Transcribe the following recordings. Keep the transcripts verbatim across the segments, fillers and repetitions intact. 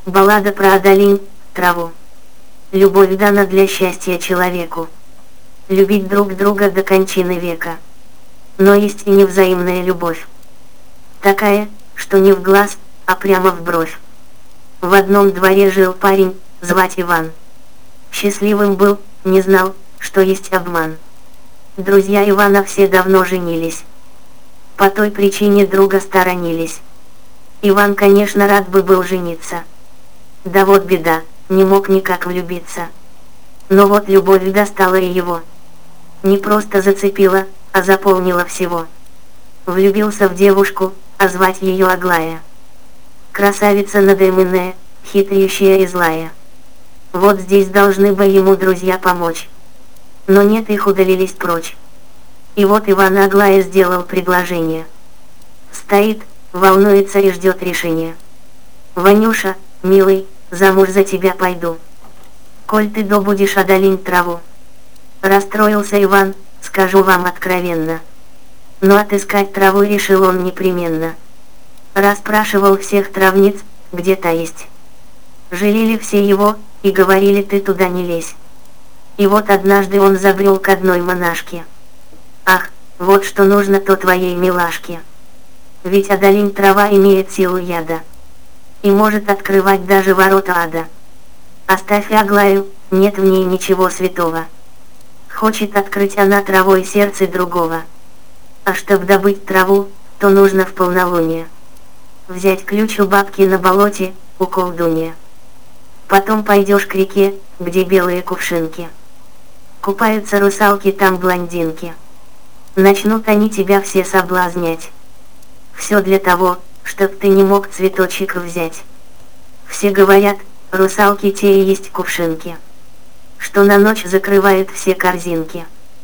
Баллада про Адалин, траву. Любовь дана для счастья человеку. Любить друг друга до кончины века. Но есть и невзаимная любовь. Такая, что не в глаз, а прямо в бровь. В одном дворе жил парень, звать Иван. Счастливым был, не знал, что есть обман. Друзья Ивана все давно женились. По той причине друга сторонились. Иван, конечно, рад бы был жениться. Да вот беда, не мог никак влюбиться. Но вот любовь достала и его. Не просто зацепила, а заполнила всего. Влюбился в девушку, а звать ее Аглая. Красавица надоименная, хитрющая и злая. Вот здесь должны бы ему друзья помочь. Но нет, их удалились прочь. И вот Иван Аглая сделал предложение. Стоит, волнуется и ждет решения. «Ванюша, милый, замуж за тебя пойду. Коль ты добудешь Адалин траву». Расстроился Иван, скажу вам откровенно. Но отыскать траву решил он непременно. Расспрашивал всех травниц, где та есть. Жалели все его, и говорили: ты туда не лезь. И вот однажды он забрел к одной монашке. Ах, вот что нужно то твоей милашке. Ведь Адалин трава имеет силу яда. И может открывать даже ворота ада. Оставь Аглаю, нет в ней ничего святого. Хочет открыть она травой сердце другого. А чтоб добыть траву, то нужно в полнолуние взять ключ у бабки на болоте, у колдунья. Потом пойдешь к реке, где белые кувшинки. Купаются русалки, там блондинки. Начнут они тебя все соблазнять. Все для того, чтоб ты не мог цветочек взять. Все говорят, русалки те и есть кувшинки, что на ночь закрывают все корзинки.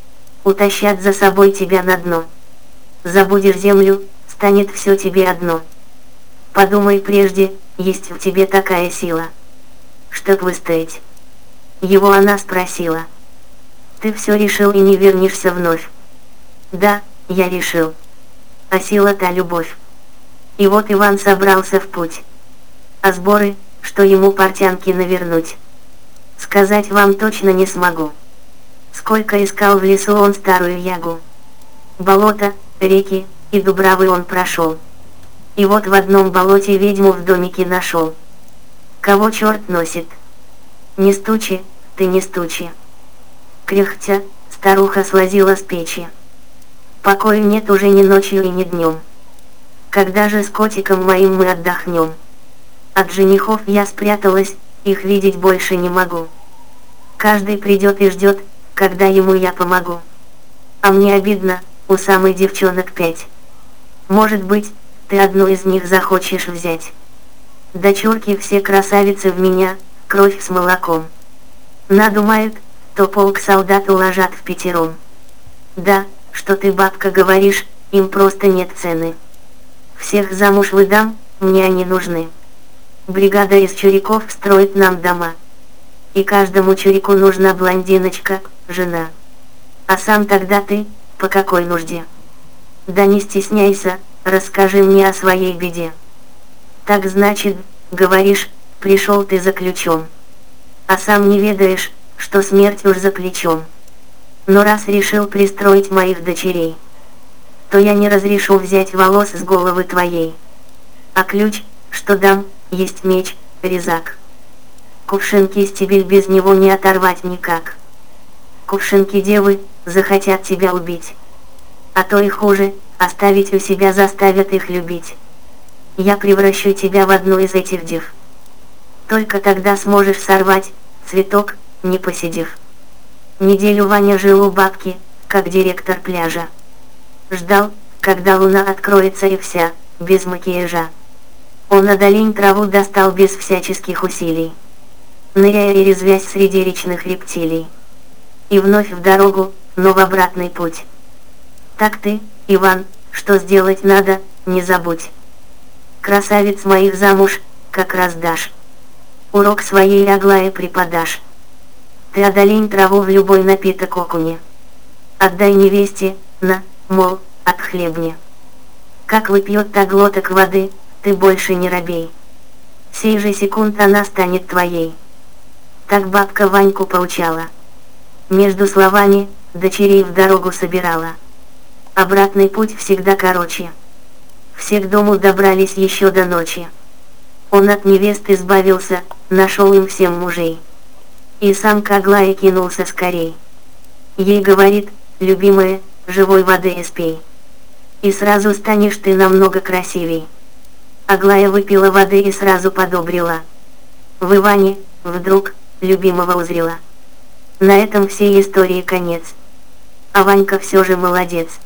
Утащат за собой тебя на дно. Забудешь землю, станет все тебе одно. Подумай прежде, есть в тебе такая сила, чтоб выстоять. Его она спросила. Ты все решил и не вернешься вновь? Да, я решил. А сила-то любовь. И вот Иван собрался в путь. А сборы, что ему портянки навернуть, сказать вам точно не смогу. Сколько искал в лесу он старую ягу. Болота, реки и дубравы он прошел. И вот в одном болоте ведьму в домике нашел. Кого черт носит? Не стучи, ты не стучи. Кряхтя, старуха слазила с печи. Покою нет уже ни ночью и ни днем. Когда же с котиком моим мы отдохнем? От женихов я спряталась, их видеть больше не могу. Каждый придет и ждет, когда ему я помогу. А мне обидно, у самой девчонок пять. Может быть, ты одну из них захочешь взять. Дочурки все красавицы в меня, кровь с молоком. Надумают, то полк солдат уложат в пятером. Да, что ты, бабка, говоришь, им просто нет цены. Всех замуж выдам, мне они нужны. Бригада из чуриков строит нам дома. И каждому чурику нужна блондиночка, жена. А сам тогда ты, по какой нужде? Да не стесняйся, расскажи мне о своей беде. Так значит, говоришь, пришел ты за ключом. А сам не ведаешь, что смерть уж за плечом. Но раз решил пристроить моих дочерей, то я не разрешу взять волос с головы твоей. А ключ, что дам, есть меч, резак. Кувшинки стебель без него не оторвать никак. Кувшинки девы захотят тебя убить. А то и хуже, оставить у себя заставят их любить. Я превращу тебя в одну из этих дев. Только тогда сможешь сорвать цветок, не посидев. Неделю Ваня жил у бабки, как директор пляжа. Ждал, когда луна откроется, и вся, без макияжа. Он Адалин траву достал без всяческих усилий, ныряя и резвясь среди речных рептилий. И вновь в дорогу, но в обратный путь. Так ты, Иван, что сделать надо, не забудь. Красавиц моих замуж, как раз дашь. Урок своей Аглае преподашь. Ты Адалин траву в любой напиток окуни. Отдай невесте, на, мол, от хлебни. Как выпьет та глоток воды, ты больше не робей. Сей же секунд она станет твоей. Так бабка Ваньку поучала. Между словами, дочерей в дорогу собирала. Обратный путь всегда короче. Все к дому добрались еще до ночи. Он от невест избавился, нашел им всем мужей. И сам к Аглае кинулся скорей. Ей говорит: любимая, живой воды испей. И сразу станешь ты намного красивей. Аглая выпила воды и сразу подобрела. В Иване, вдруг, любимого узрела. На этом всей истории конец. А Ванька все же молодец.